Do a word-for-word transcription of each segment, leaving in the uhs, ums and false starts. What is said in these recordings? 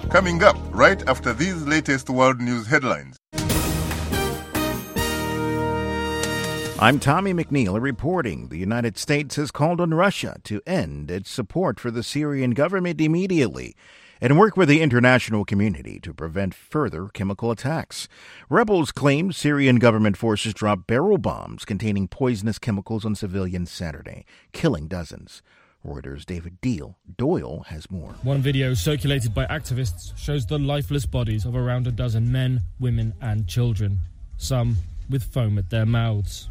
Coming up right after these latest world news headlines. I'm Tommy McNeil reporting. The United States has called on Russia to end its support for the Syrian government immediately and work with the international community to prevent further chemical attacks. Rebels claimed Syrian government forces dropped barrel bombs containing poisonous chemicals on civilians Saturday, killing dozens. Reuters' David Deal Doyle has more. One video circulated by activists shows the lifeless bodies of around a dozen men, women and children, some with foam at their mouths.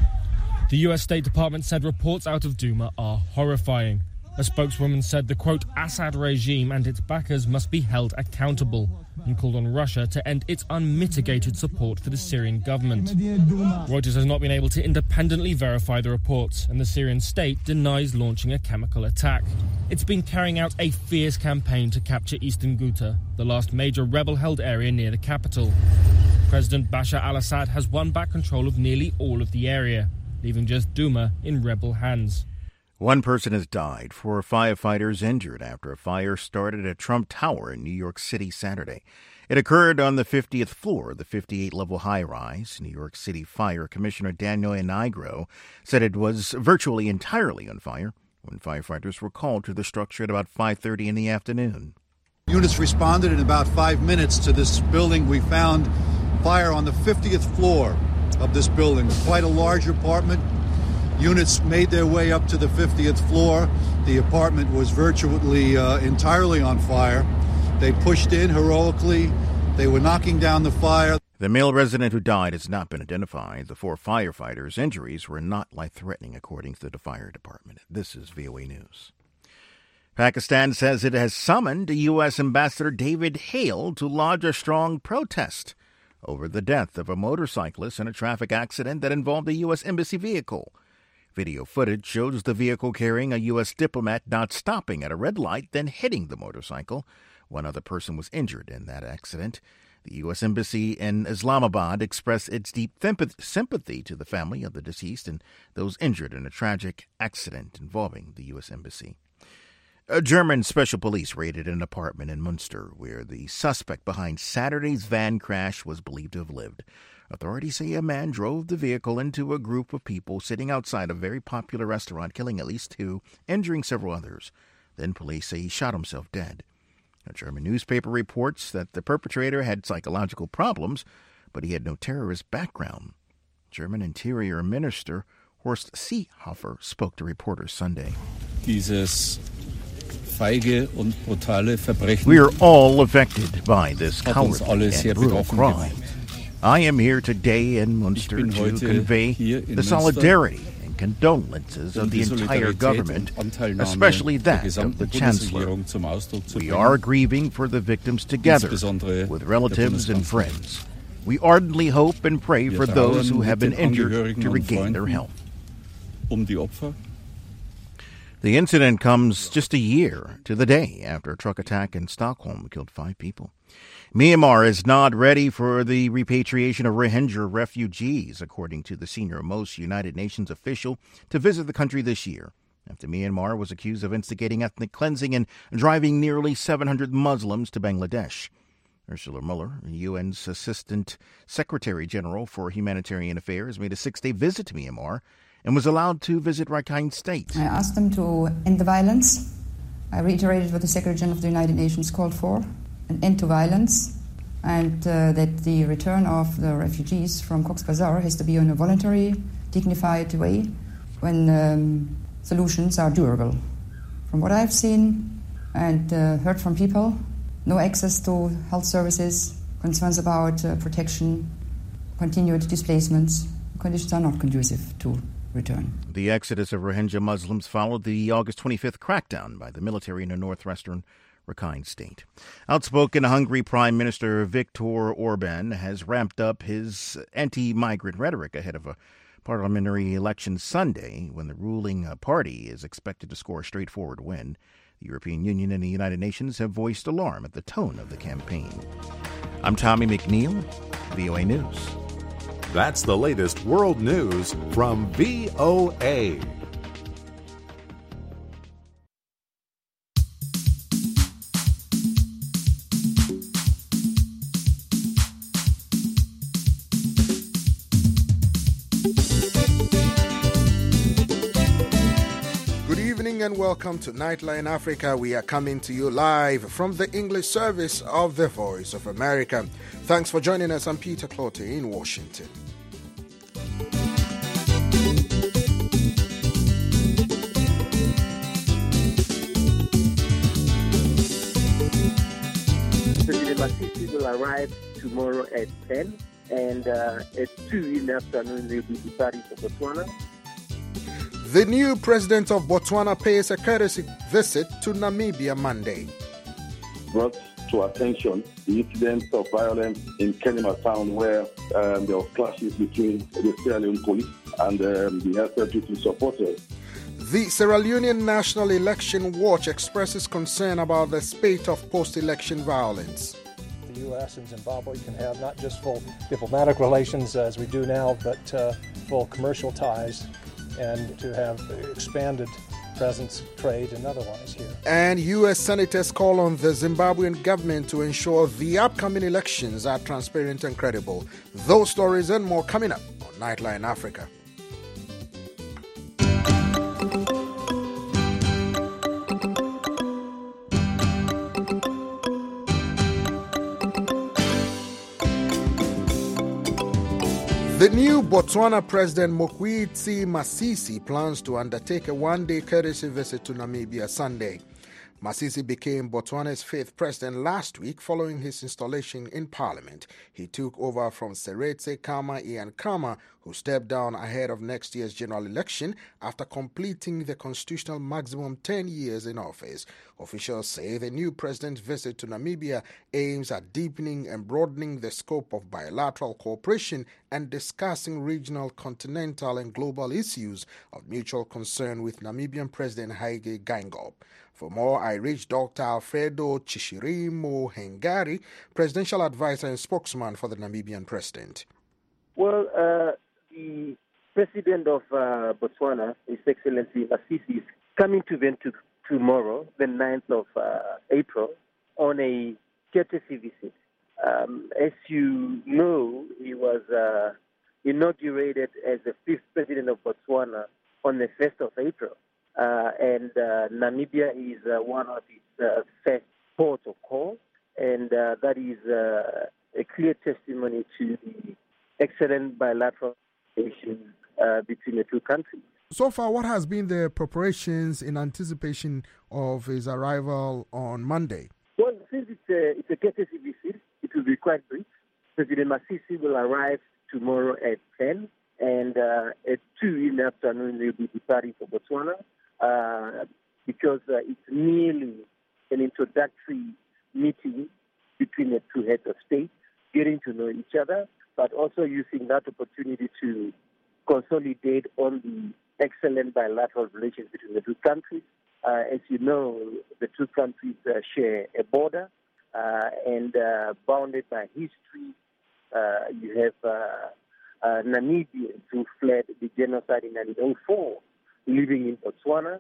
The U S State Department said reports out of Douma are horrifying. A spokeswoman said the, quote, Assad regime and its backers must be held accountable and called on Russia to end its unmitigated support for the Syrian government. Reuters has not been able to independently verify the reports, and the Syrian state denies launching a chemical attack. It's been carrying out a fierce campaign to capture eastern Ghouta, the last major rebel-held area near the capital. President Bashar al-Assad has won back control of nearly all of the area, leaving just Douma in rebel hands. One person has died, four firefighters injured after a fire started at Trump Tower in New York City Saturday. It occurred on the fiftieth floor of the fifty-eight level high-rise. New York City Fire Commissioner Daniel Inigro said it was virtually entirely on fire when firefighters were called to the structure at about five thirty in the afternoon. Units responded in about five minutes to this building. We found fire on the fiftieth floor of this building, quite a large apartment. Units made their way up to the fiftieth floor. The apartment was virtually uh, entirely on fire. They pushed in heroically. They were knocking down the fire. The male resident who died has not been identified. The four firefighters' injuries were not life-threatening, according to the fire department. This is V O A News. Pakistan says it has summoned U S Ambassador David Hale to lodge a strong protest over the death of a motorcyclist in a traffic accident that involved a U S embassy vehicle. Video footage shows the vehicle carrying a U S diplomat not stopping at a red light, then hitting the motorcycle. One other person was injured in that accident. The U S Embassy in Islamabad expressed its deep sympathy to the family of the deceased and those injured in a tragic accident involving the U S Embassy. A German special police raided an apartment in Munster where the suspect behind Saturday's van crash was believed to have lived. Authorities say a man drove the vehicle into a group of people sitting outside a very popular restaurant, killing at least two, injuring several others. Then police say he shot himself dead. A German newspaper reports that the perpetrator had psychological problems, but he had no terrorist background. German Interior Minister Horst Seehofer spoke to reporters Sunday. Dieses feige und brutale Verbrechen. We are all affected by this cowardly and brutal crime. I am here today in Munster to convey the solidarity and condolences of the entire government, especially that of the Chancellor. We are grieving for the victims together with relatives and friends. We ardently hope and pray for those who have been injured to regain their health. The incident comes just a year to the day after a truck attack in Stockholm killed five people. Myanmar is not ready for the repatriation of Rohingya refugees, according to the senior-most United Nations official to visit the country this year, after Myanmar was accused of instigating ethnic cleansing and driving nearly seven hundred Muslims to Bangladesh. Ursula Mueller, U N's Assistant Secretary General for Humanitarian Affairs, made a six-day visit to Myanmar and was allowed to visit Rakhine State. I asked them to end the violence. I reiterated what the Secretary General of the United Nations called for, an end to violence, and uh, that the return of the refugees from Cox's Bazar has to be in a voluntary, dignified way when um, solutions are durable. From what I've seen and uh, heard from people, no access to health services, concerns about uh, protection, continued displacements, conditions are not conducive to return. The exodus of Rohingya Muslims followed the August twenty-fifth crackdown by the military in the northwestern Rakhine State. Outspoken Hungary Prime Minister Viktor Orban has ramped up his anti-migrant rhetoric ahead of a parliamentary election Sunday when the ruling party is expected to score a straightforward win. The European Union and the United Nations have voiced alarm at the tone of the campaign. I'm Tommy McNeil, V O A News. That's the latest world news from V O A. evening and welcome to Nightline Africa. We are coming to you live from the English service of the Voice of America. Thanks for joining us. I'm Peter Clote in Washington. President Masisi will arrive tomorrow at ten, and uh, at two in the afternoon he will be departing for Botswana. The new president of Botswana pays a courtesy visit to Namibia Monday. Brought to attention the incidents of violence in Kenema town where um, there were clashes between the Sierra Leone police and um, the F L G T supporters. The Sierra Leonean National Election Watch expresses concern about the spate of post-election violence. The U S and Zimbabwe can have not just full diplomatic relations as we do now, but uh, full commercial ties, and to have expanded presence, trade, and otherwise here. And U S senators call on the Zimbabwean government to ensure the upcoming elections are transparent and credible. Those stories and more coming up on Nightline Africa. The new Botswana President Mokgweetsi Masisi plans to undertake a one-day courtesy visit to Namibia Sunday. Masisi became Botswana's fifth president last week following his installation in parliament. He took over from Seretse Khama Ian Khama, who stepped down ahead of next year's general election after completing the constitutional maximum ten years in office. Officials say the new president's visit to Namibia aims at deepening and broadening the scope of bilateral cooperation and discussing regional, continental, and global issues of mutual concern with Namibian President Hage Geingob. For more, I reached Doctor Alfredo Chishirimo Hengari, presidential advisor and spokesman for the Namibian president. Well, uh, the president of uh, Botswana, His Excellency Masisi, is coming to Windhoek tomorrow, the ninth of uh, April, on a courtesy visit. Um, as you know, he was uh, inaugurated as the fifth president of Botswana on the first of April. Uh, and uh, Namibia is uh, one of its uh, first ports of call, and uh, that is uh, a clear testimony to the excellent bilateral relations uh, between the two countries. So far, what has been the preparations in anticipation of his arrival on Monday? Well, since it's a, it's a courtesy visit, it will be quite brief. President Masisi will arrive tomorrow at ten, and uh, at two in the afternoon he will be departing for Botswana. Uh, because uh, it's merely an introductory meeting between the two heads of state, getting to know each other, but also using that opportunity to consolidate on the excellent bilateral relations between the two countries. Uh, as you know, the two countries uh, share a border, uh, and uh, bounded by history. Uh, you have uh, uh, Namibians who fled the genocide in nineteen oh four. Living in Botswana.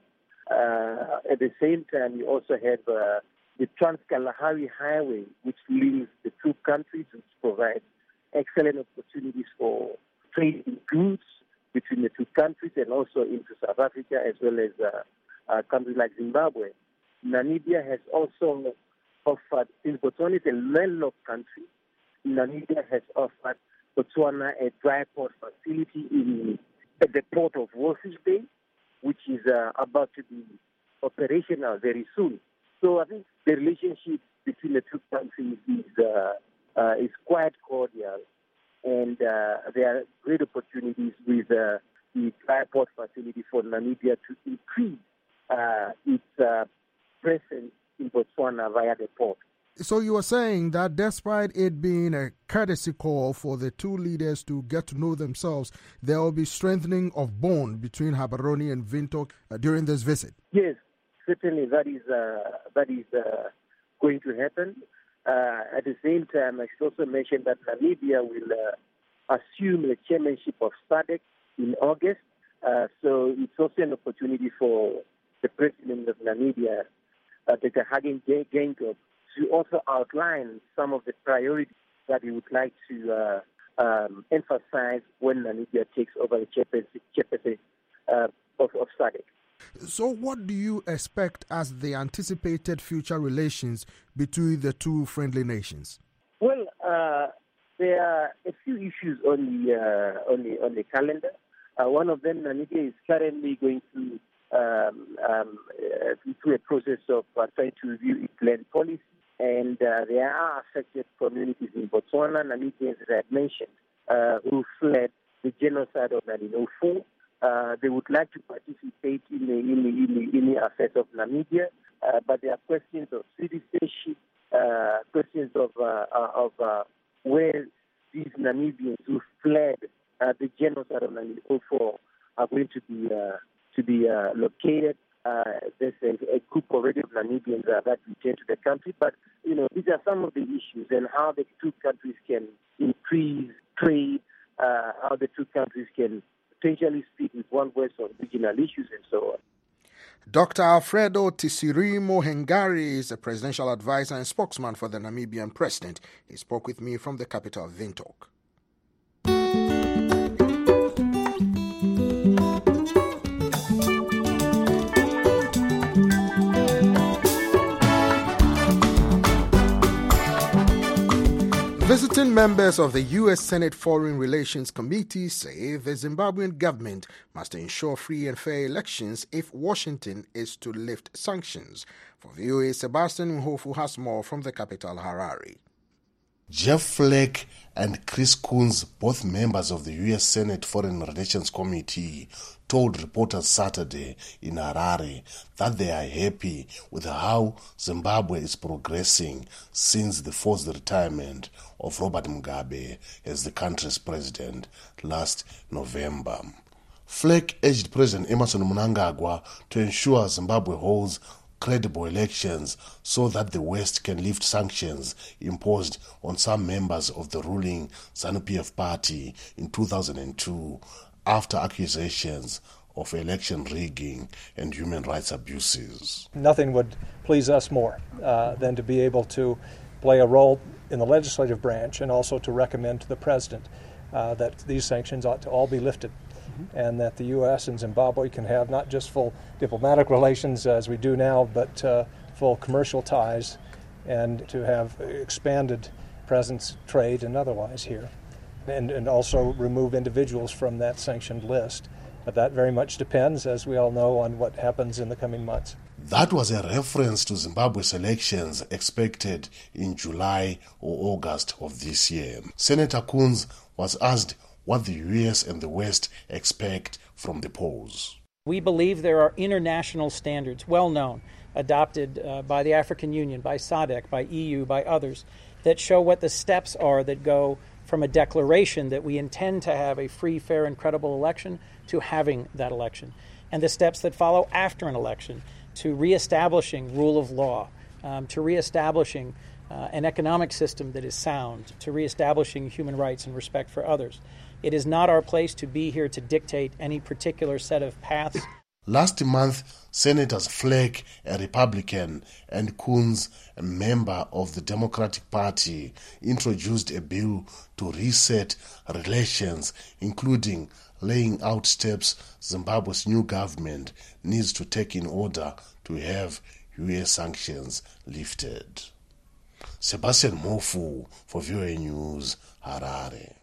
Uh, at the same time, you also have uh, the Trans-Kalahari Highway, which links the two countries, which provides excellent opportunities for trading goods between the two countries and also into South Africa, as well as uh, uh, countries like Zimbabwe. Namibia has also offered, since Botswana is a landlocked country, Namibia has offered Botswana a dry port facility in at the port of Walvis Bay, which is uh, about to be operational very soon. So I think the relationship between the two countries is uh, uh, is quite cordial, and uh, there are great opportunities with uh, the dry port facility for Namibia to increase uh, its uh, presence in Botswana via the port. So you were saying that despite it being a courtesy call for the two leaders to get to know themselves, there will be strengthening of bond between Gaborone and Windhoek uh, during this visit? Yes, certainly that is uh, that is uh, going to happen. Uh, at the same time, I should also mention that Namibia will uh, assume the chairmanship of SADC in August. Uh, so it's also an opportunity for the president of Namibia, uh, Doctor Hage Geingob, to also outline some of the priorities that he would like to uh, um, emphasize when Namibia takes over the chairperson uh, of, of SADC. So what do you expect as the anticipated future relations between the two friendly nations? Well, uh, there are a few issues on the uh, on the on the calendar. Uh, one of them, Namibia is currently going through um, um, uh, through a process of uh, trying to review its land policy, and uh, there are affected communities in Botswana, Namibians, as I had mentioned, uh, who fled the genocide of nineteen oh four. Uh, they would like to participate in the in the, in the, in the affairs of Namibia, uh, but there are questions of citizenship, uh, questions of uh, uh, of uh, where these Namibians who fled uh, the genocide of nineteen oh four are going to be uh, to be uh, located. Uh, there's a, a group already of Namibians uh, that returned to the country, but you know these are some of the issues and how the two countries can increase trade, uh, how the two countries can potentially speak with one voice on regional issues and so on. Doctor Alfredo Tisirimo Hengari is a presidential advisor and spokesman for the Namibian president. He spoke with me from the capital, Windhoek. Visiting members of the U S Senate Foreign Relations Committee say the Zimbabwean government must ensure free and fair elections if Washington is to lift sanctions. For V O A, Sebastian Mhofu has more from the capital, Harare. Jeff Flake and Chris Coons, both members of the U S Senate Foreign Relations Committee, told reporters Saturday in Harare that they are happy with how Zimbabwe is progressing since the forced retirement of Robert Mugabe as the country's president last November. Flake urged President Emmerson Mnangagwa to ensure Zimbabwe holds credible elections so that the West can lift sanctions imposed on some members of the ruling ZANU-P F party in two thousand two after accusations of election rigging and human rights abuses. Nothing would please us more uh, than to be able to play a role in the legislative branch and also to recommend to the president uh, that these sanctions ought to all be lifted. And that the U S and Zimbabwe can have not just full diplomatic relations as we do now, but uh, full commercial ties, and to have expanded presence, trade, and otherwise here. And, and also remove individuals from that sanctioned list. But that very much depends, as we all know, on what happens in the coming months. That was a reference to Zimbabwe's elections expected in July or August of this year. Senator Coons was asked what the U S and the West expect from the polls. We believe there are international standards, well known, adopted uh, by the African Union, by S A D C, by E U, by others, that show what the steps are that go from a declaration that we intend to have a free, fair, and credible election to having that election, and the steps that follow after an election to reestablishing rule of law, um, to reestablishing uh, an economic system that is sound, to reestablishing human rights and respect for others. It is not our place to be here to dictate any particular set of paths. Last month, Senators Flake, a Republican, and Coons, a member of the Democratic Party, introduced a bill to reset relations, including laying out steps Zimbabwe's new government needs to take in order to have U S sanctions lifted. Sebastian Mhofu for V O A News, Harare.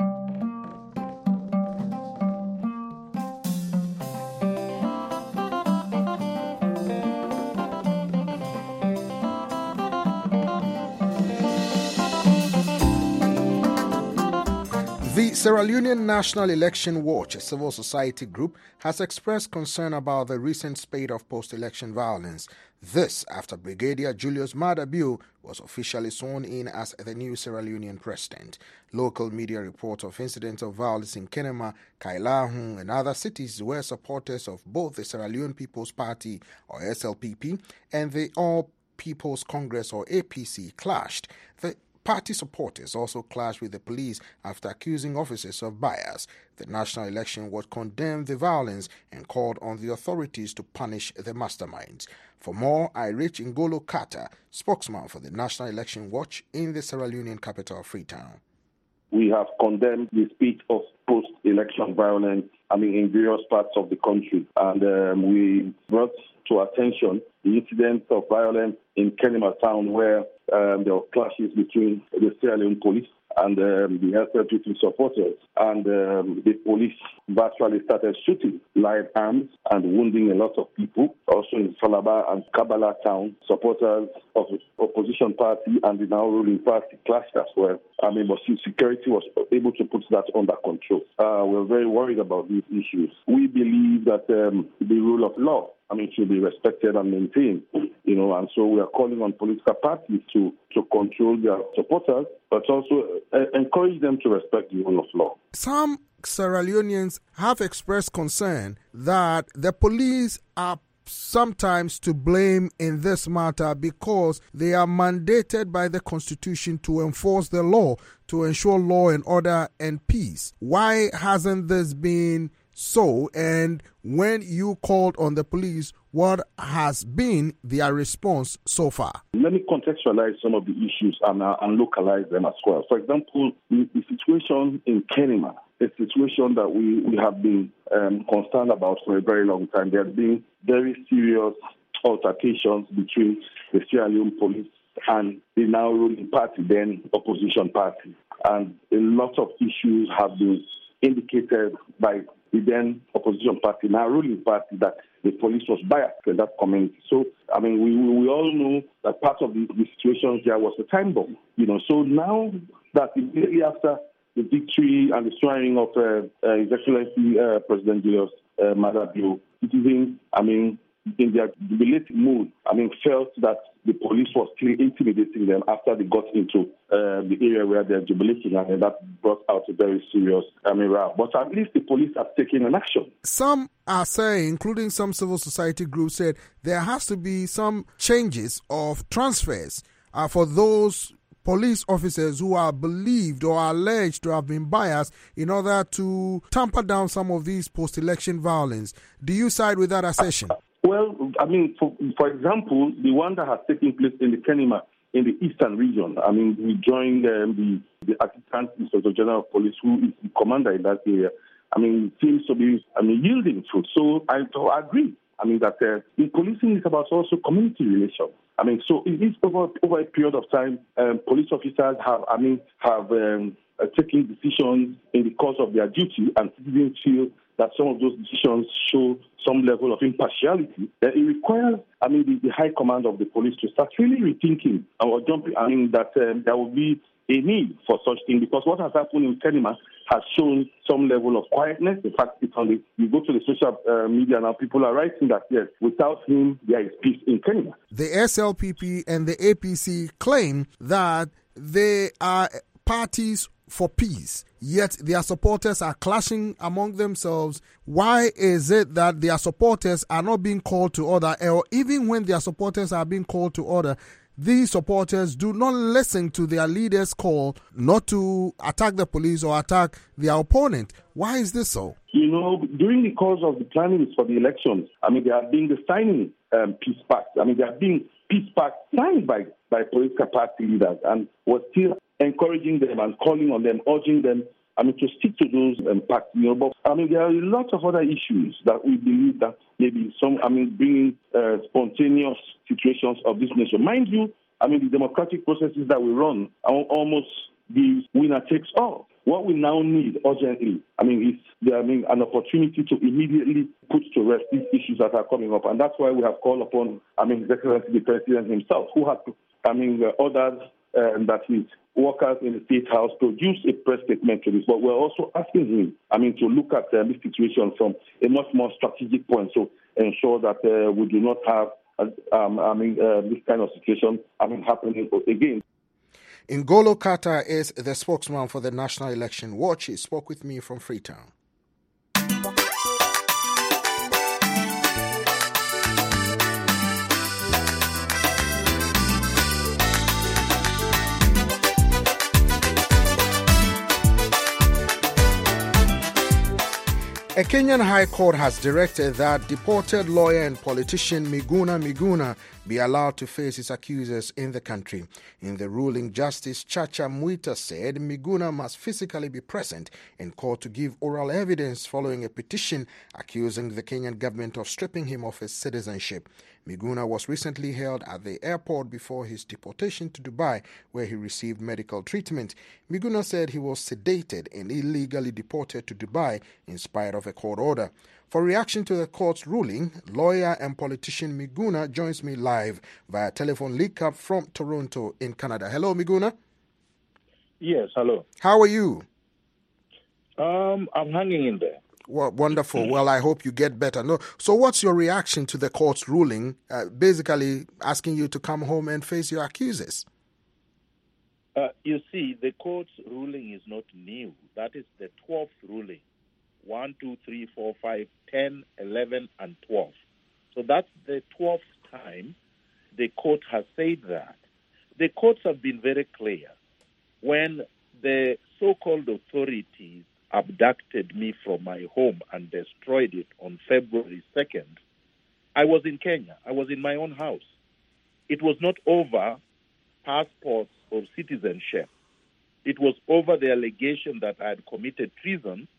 The Sierra Leonean National Election Watch, a civil society group, has expressed concern about the recent spate of post-election violence. This after Brigadier Julius Maada Bio was officially sworn in as the new Sierra Leonean president. Local media reports of incidents of violence in Kenema, Kailahun, and other cities where supporters of both the Sierra Leone People's Party, or S L P P, and the All People's Congress, or A P C, clashed. The party supporters also clashed with the police after accusing officers of bias. The National Election Watch condemned the violence and called on the authorities to punish the masterminds. For more, I reached Ngolo Kata, spokesman for the National Election Watch in the Sierra Leonean capital, Freetown. We have condemned the spate of post-election violence, I mean, in various parts of the country. And um, we brought to attention the incidents of violence in Kenema town where um, there were clashes between the Sierra Leone police and um, the S L P P supporters. And um, the police virtually started shooting live arms and wounding a lot of people. Also in Falaba and Kabbalah town, supporters of the opposition party and the now ruling party clashed as well. I mean, but security was able to put that under control. Uh, we're very worried about these issues. We believe that um, the rule of law, I mean, should be respected and maintained, you know, and so we are calling on political parties to, to control their supporters, but also uh, encourage them to respect the rule of law. Some Sierra Leoneans have expressed concern that the police are sometimes to blame in this matter because they are mandated by the Constitution to enforce the law, to ensure law and order and peace. Why hasn't this been so? And when you called on the police, what has been their response so far? Let me contextualize some of the issues and, uh, and localize them as well. For example, the, the situation in Kenema, a situation that we, we have been um, concerned about for a very long time. There have been very serious altercations between the Sierra Leone police and the now ruling party, then opposition party. And a lot of issues have been indicated by the then opposition party, now ruling party, that the police was biased in that community. So, I mean, we we all know that part of the, the situations there was a time bomb, you know. So now that immediately after the victory and the swearing of uh, uh, His Excellency uh, President Julius uh, Maada Bio, citizens, I mean, in their jubilating mood, I mean, felt that the police was still intimidating them after they got into uh, the area where they're jubilating, and that brought out a very serious I mean, row. But at least the police have taken an action. Some are saying, including some civil society groups, said there has to be some changes of transfers uh, for those police officers who are believed or are alleged to have been biased in order to tamper down some of these post-election violence. Do you side with that assertion? Well, I mean, for, for example, the one that has taken place in the Kenema, in the eastern region, I mean, we joined um, the, the Assistant Inspector General of Police, who is the commander in that area. I mean, it seems to be, I mean, yielding fruit. So I, I agree. I mean, that uh, in policing is about also community relations. I mean, so it is over, over a period of time, um, police officers have, I mean, have um, uh, taken decisions in the course of their duty, and citizens feel that some of those decisions show some level of impartiality. Uh, it requires, I mean, the, the high command of the police to start really rethinking or jumping. I mean, that um, there will be a need for such thing, because what has happened in Kenema has shown some level of quietness. In fact, it's on the, you go to the social uh, media now, people are writing that, yes, without him, there is peace in Kenema. The S L P P and the A P C claim that they are parties for peace, yet their supporters are clashing among themselves. Why is it that their supporters are not being called to order, or even when their supporters are being called to order, these supporters do not listen to their leaders' call not to attack the police or attack their opponent? Why is this so? You know, during the course of the planning for the elections, I mean, there have been the signing um, peace pacts. I mean, there have been peace pacts signed by, by political party leaders, and we're still encouraging them and calling on them, urging them, I mean, to stick to those um, pacts. You know, but I mean, there are a lot of other issues that we believe that maybe some, I mean, bringing uh, spontaneous situations of this nature. Mind you, I mean, the democratic processes that we run are almost the winner takes all. What we now need urgently, I mean, is there, I mean, an opportunity to immediately put to rest these issues that are coming up. And that's why we have called upon, I mean, His Excellency the President himself, who had, I mean, uh, ordered um, that his workers in the State House produce a press statement to this. But we're also asking him, I mean, to look at uh, this situation from a much more strategic point, so ensure that uh, we do not have, uh, um, I mean, uh, this kind of situation, I mean, happening again. Ngolo Kata is the spokesman for the National Election Watch. He spoke with me from Freetown. A Kenyan High Court has directed that deported lawyer and politician Miguna Miguna be allowed to face his accusers in the country. In the ruling, Justice Chacha Mwita said Miguna must physically be present in court to give oral evidence following a petition accusing the Kenyan government of stripping him of his citizenship. Miguna was recently held at the airport before his deportation to Dubai, where he received medical treatment. Miguna said he was sedated and illegally deported to Dubai in spite of a court order. For reaction to the court's ruling, lawyer and politician Miguna joins me live via telephone link-up from Toronto in Canada. Hello, Miguna. Yes, hello. How are you? Um, I'm hanging in there. Well, wonderful. Well, I hope you get better. No. So what's your reaction to the court's ruling, uh, basically asking you to come home and face your accusers? Uh, you see, the court's ruling is not new. That is the twelfth ruling. One, two, three, four, five, ten, eleven, and twelve. So that's the twelfth time the court has said that. The courts have been very clear. When the so-called authorities abducted me from my home and destroyed it on February second, I was in Kenya. I was in my own house. It was not over passports or citizenship. It was over the allegation that I had committed treason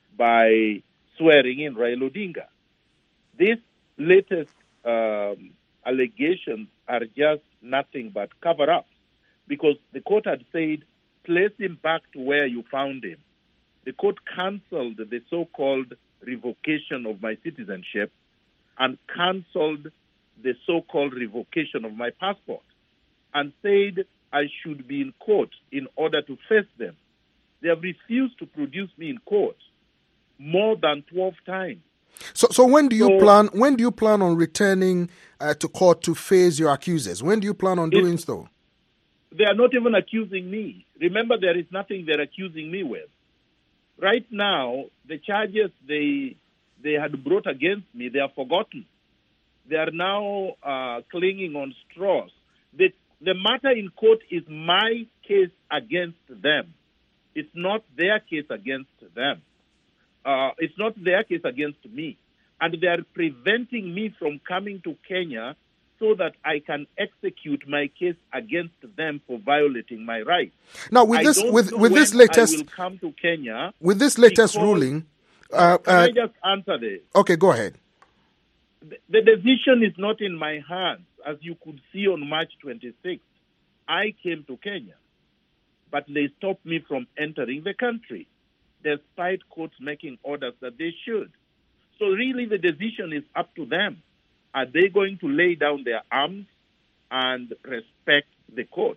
by swearing in Raila Odinga. These latest um, allegations are just nothing but cover-ups, because the court had said, place him back to where you found him. The court cancelled the so-called revocation of my citizenship and cancelled the so-called revocation of my passport and said I should be in court in order to face them. They have refused to produce me in court more than twelve times. So, so when do you so, plan? When do you plan on returning uh, to court to face your accusers? When do you plan on doing so? They are not even accusing me. Remember, there is nothing they're accusing me with. Right now, the charges they they had brought against me, they are forgotten. They are now uh, clinging on straws. The, the matter in court is my case against them. It's not their case against them. Uh, it's not their case against me. And they are preventing me from coming to Kenya so that I can execute my case against them for violating my rights. Now, with I this, don't with know with when this latest, I will come to Kenya. With this latest ruling, uh, can uh, I just answer this? Okay, go ahead. The, the decision is not in my hands. As you could see on March twenty-sixth, I came to Kenya, but they stopped me from entering the country, despite courts making orders that they should. So really, the decision is up to them. Are they going to lay down their arms and respect the court?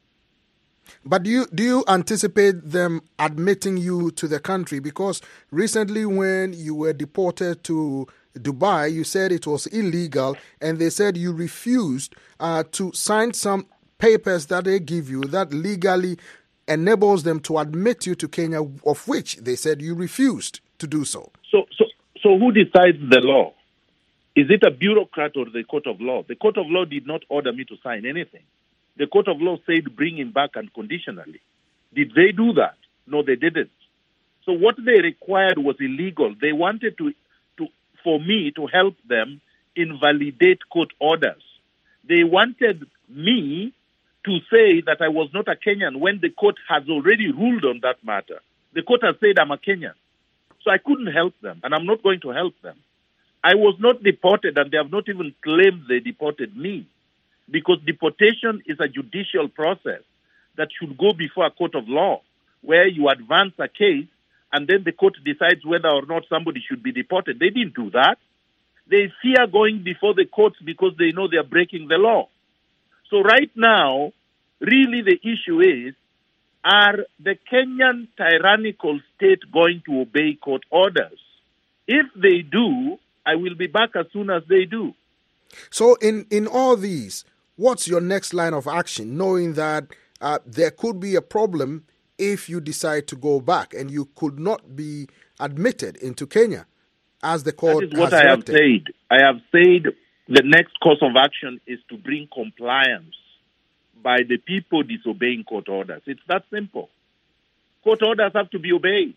But do you do you anticipate them admitting you to the country? Because recently, when you were deported to Dubai, you said it was illegal, and they said you refused uh, to sign some papers that they give you that legally enables them to admit you to Kenya, of which they said you refused to do so. So, so, so who decides the law? Is it a bureaucrat or the court of law? The court of law did not order me to sign anything. The court of law said bring him back unconditionally. Did they do that? No, they didn't. So what they required was illegal. They wanted to, to for me to help them invalidate court orders. They wanted me to say that I was not a Kenyan when the court has already ruled on that matter. The court has said I'm a Kenyan. So I couldn't help them, and I'm not going to help them. I was not deported, and they have not even claimed they deported me, because deportation is a judicial process that should go before a court of law, where you advance a case, and then the court decides whether or not somebody should be deported. They didn't do that. They fear going before the courts because they know they are breaking the law. So right now, really the issue is, are the Kenyan tyrannical state going to obey court orders? If they do, I will be back as soon as they do. So in, in all these, what's your next line of action, knowing that uh, there could be a problem if you decide to go back and you could not be admitted into Kenya as the court has That is what has I have directed? said. I have said the next course of action is to bring compliance by the people disobeying court orders. It's that simple. Court orders have to be obeyed.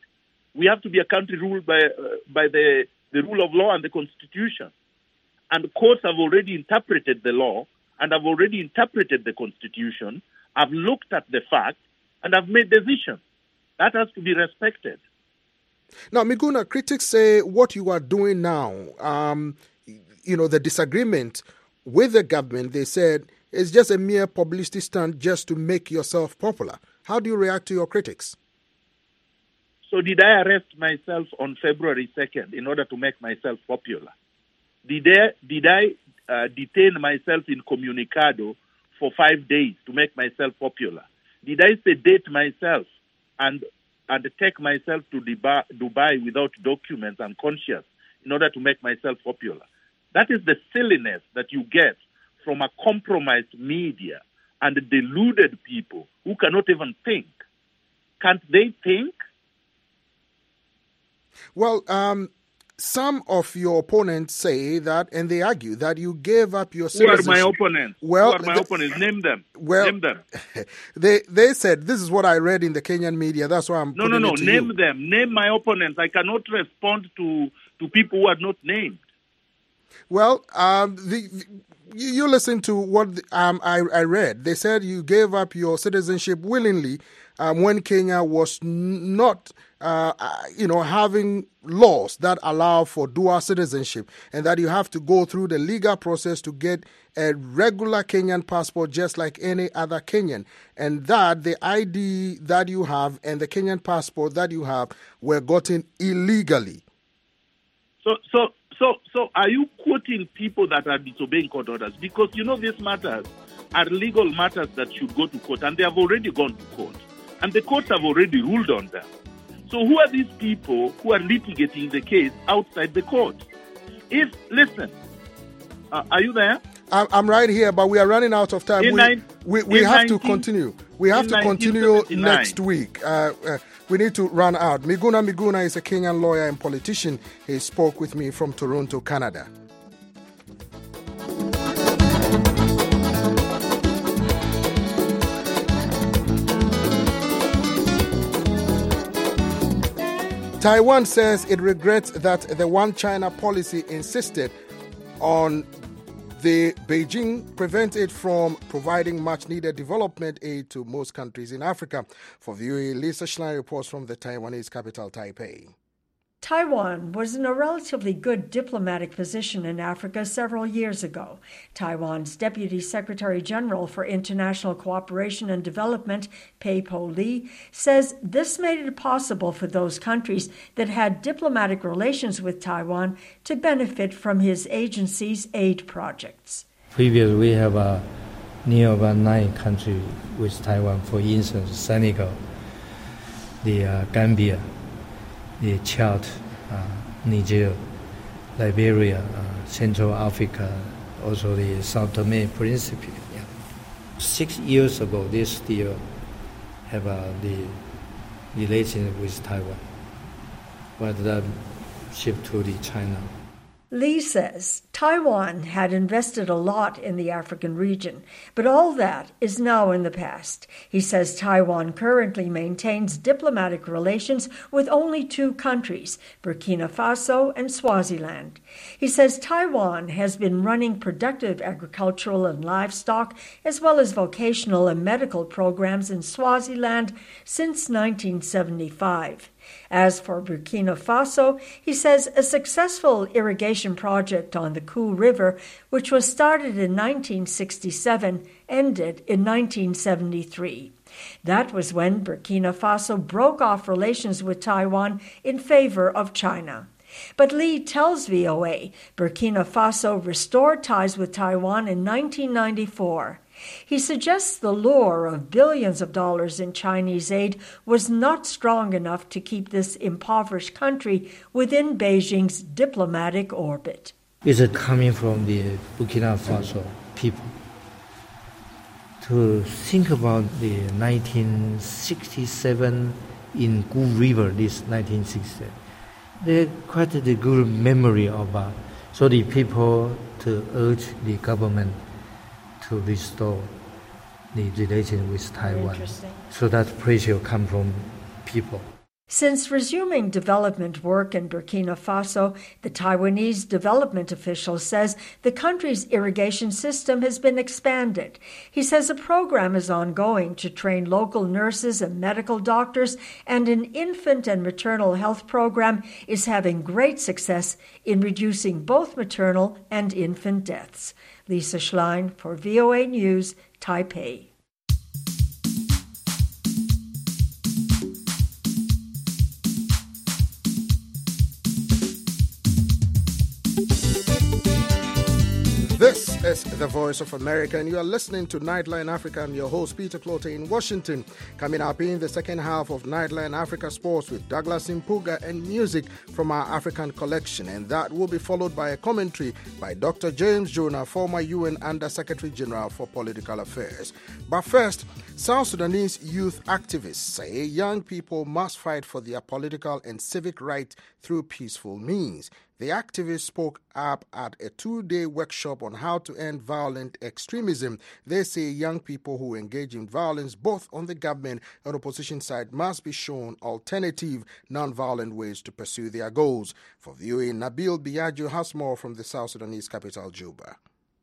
We have to be a country ruled by uh, by the, the rule of law and the Constitution. And courts have already interpreted the law and have already interpreted the Constitution, have looked at the facts, and have made decisions. That has to be respected. Now, Miguna, critics say what you are doing now, um, you know, the disagreement with the government, they said, is just a mere publicity stunt just to make yourself popular. How do you react to your critics? So did I arrest myself on February second in order to make myself popular? Did I, did I uh, detain myself in Comunicado for five days to make myself popular? Did I sedate myself and and take myself to Dubai without documents and conscious in order to make myself popular? That is the silliness that you get from a compromised media and deluded people who cannot even think. Can't they think? Well, um, some of your opponents say that, and they argue that you gave up your citizenship. Who are my opponents? Well, Who are my the, opponents? Name them. Well, Name them. They they said, this is what I read in the Kenyan media. That's why I'm no, putting no, no. it to Name you. them. Name my opponents. I cannot respond to, to people who are not named. Well, um, the, the, you, you listen to what the, um, I, I read. They said you gave up your citizenship willingly um, when Kenya was n- not, uh, you know, having laws that allow for dual citizenship, and that you have to go through the legal process to get a regular Kenyan passport just like any other Kenyan, and that the I D that you have and the Kenyan passport that you have were gotten illegally. So, so, so, so, are you quoting people that are disobeying court orders? Because you know these matters are legal matters that should go to court, and they have already gone to court, and the courts have already ruled on them. So, who are these people who are litigating the case outside the court? If listen, uh, are you there? I'm, I'm right here, but we are running out of time. In We, nine, we, we have nineteen, to continue. We have to continue next week. Uh, uh, we need to run out. Miguna Miguna is a Kenyan lawyer and politician. He spoke with me from Toronto, Canada. Taiwan says it regrets that the One China policy insisted on the Beijing prevent it from providing much-needed development aid to most countries in Africa. For V O A, Lisa Schlein reports from the Taiwanese capital, Taipei. Taiwan was in a relatively good diplomatic position in Africa several years ago. Taiwan's Deputy Secretary General for International Cooperation and Development, Pei Po Lee, says this made it possible for those countries that had diplomatic relations with Taiwan to benefit from his agency's aid projects. Previously, we have a near about nine countries with Taiwan, for instance, Senegal, the uh, Gambia, the Chad, uh, Niger, Liberia, uh, Central Africa, also the South Tome Principe. Yeah. Six years ago, they still have uh, the relation with Taiwan, but that shift to the China. Lee says Taiwan had invested a lot in the African region, but all that is now in the past. He says Taiwan currently maintains diplomatic relations with only two countries, Burkina Faso and Swaziland. He says Taiwan has been running productive agricultural and livestock, as well as vocational and medical programs in Swaziland since nineteen seventy-five. As for Burkina Faso, he says a successful irrigation project on the Koo River, which was started in nineteen sixty-seven, ended in nineteen seventy-three. That was when Burkina Faso broke off relations with Taiwan in favor of China. But Lee tells V O A Burkina Faso restored ties with Taiwan in nineteen ninety-four. He suggests the lure of billions of dollars in Chinese aid was not strong enough to keep this impoverished country within Beijing's diplomatic orbit. Is it coming from the Burkina Faso people to think about the nineteen sixty-seven in Koo River, this nineteen sixty-seven? They quite a good memory of uh, so the people to urge the government to restore the relation with Taiwan. So that pressure comes from people. Since resuming development work in Burkina Faso, the Taiwanese development official says the country's irrigation system has been expanded. He says a program is ongoing to train local nurses and medical doctors, and an infant and maternal health program is having great success in reducing both maternal and infant deaths. Lisa Schlein for V O A News, Taipei. This is the Voice of America, and you are listening to Nightline Africa. I'm your host, Peter Clote, in Washington. Coming up in the second half of Nightline Africa Sports with Douglas Impuga and music from our African collection. And that will be followed by a commentary by Doctor James Jonah, former U N Under-Secretary General for Political Affairs. But first, South Sudanese youth activists say young people must fight for their political and civic rights through peaceful means. The activists spoke up at a two-day workshop on how to end violent extremism. They say young people who engage in violence, both on the government and opposition side, must be shown alternative, non-violent ways to pursue their goals. For V O A, Nabil Biagio has more from the South Sudanese capital, Juba.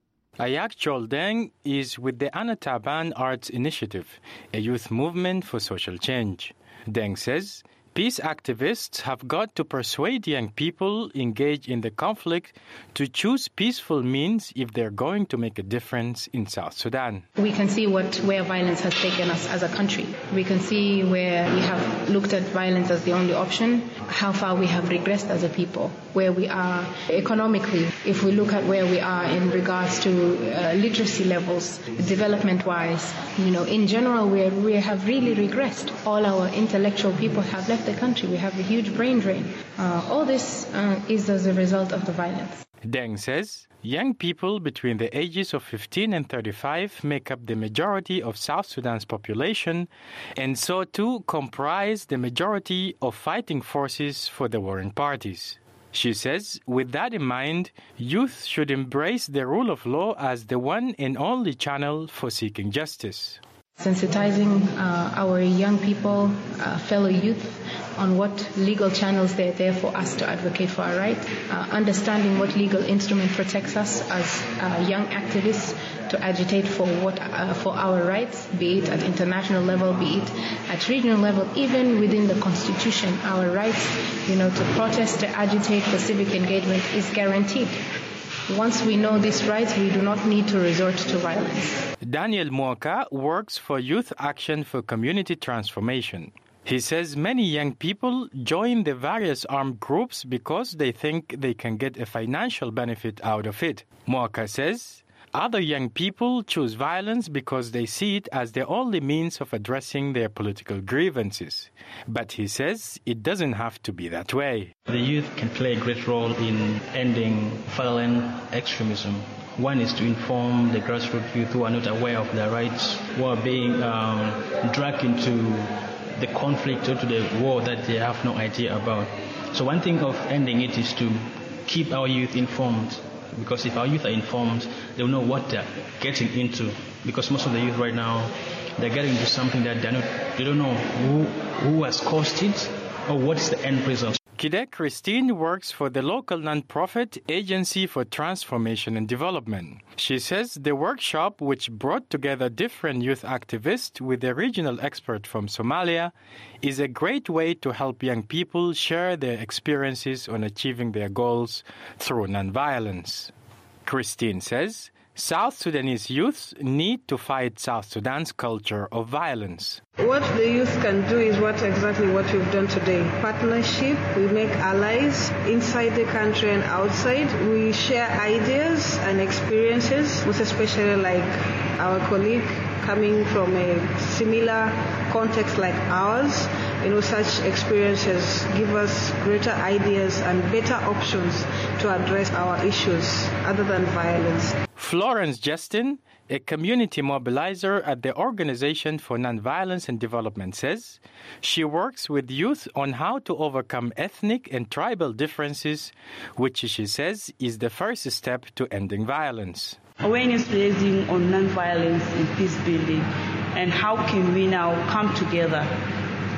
Ayak Chol Deng is with the Anna Taban Arts Initiative, a youth movement for social change. Deng says peace activists have got to persuade young people engaged in the conflict to choose peaceful means if they're going to make a difference in South Sudan. We can see what where violence has taken us as a country. We can see where we have looked at violence as the only option, how far we have regressed as a people, where we are economically, if we look at where we are in regards to uh, literacy levels, development-wise, you know, in general, we, we have really regressed. All our intellectual people have left the country. We have a huge brain drain. Uh, all this uh, is as a result of the violence. Deng says young people between the ages of fifteen and thirty-five make up the majority of South Sudan's population, and so too comprise the majority of fighting forces for the warring parties. She says, with that in mind, youth should embrace the rule of law as the one and only channel for seeking justice. Sensitizing uh, our young people, uh, fellow youth, on what legal channels they're there for us to advocate for our rights, uh, understanding what legal instrument protects us as uh, young activists to agitate for what uh, for our rights, be it at international level, be it at regional level, even within the Constitution, our rights, you know, to protest, to agitate for civic engagement is guaranteed. Once we know these rights, we do not need to resort to violence. Daniel Muoka works for Youth Action for Community Transformation. He says many young people join the various armed groups because they think they can get a financial benefit out of it. Muoka says other young people choose violence because they see it as the only means of addressing their political grievances. But he says it doesn't have to be that way. The youth can play a great role in ending violent extremism. One is to inform the grassroots youth who are not aware of their rights, who are being um, dragged into the conflict or to the war that they have no idea about. So one thing of ending it is to keep our youth informed. Because if our youth are informed, they'll know what they're getting into. Because most of the youth right now, they're getting into something that they're not, they don't know who, who has caused it or what is the end result. Kide Christine works for the local non-profit Agency for Transformation and Development. She says the workshop, which brought together different youth activists with a regional expert from Somalia, is a great way to help young people share their experiences on achieving their goals through nonviolence. Christine says South Sudanese youth need to fight South Sudan's culture of violence. What the youth can do is what exactly what we've done today. Partnership, we make allies inside the country and outside. We share ideas and experiences with especially like our colleague coming from a similar context like ours. You know, such experiences give us greater ideas and better options to address our issues other than violence. Florence Justin, a community mobilizer at the Organization for Nonviolence and Development, says she works with youth on how to overcome ethnic and tribal differences, which she says is the first step to ending violence. Awareness raising on nonviolence and peace building, and how can we now come together